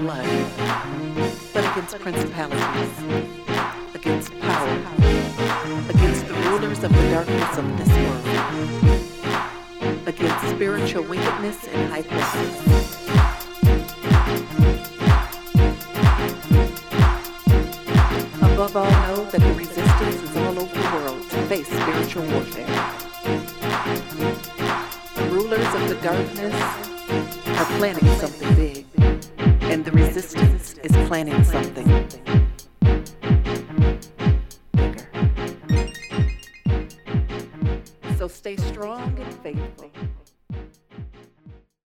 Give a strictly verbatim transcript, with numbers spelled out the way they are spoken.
blood, but against principalities, against power, against the rulers of the darkness of this world, against spiritual wickedness in high places. Above all, know that the resistance is all over the world to face spiritual warfare. The rulers of the darkness are planning something big, and the resistance is planning something bigger. So stay strong and faithful.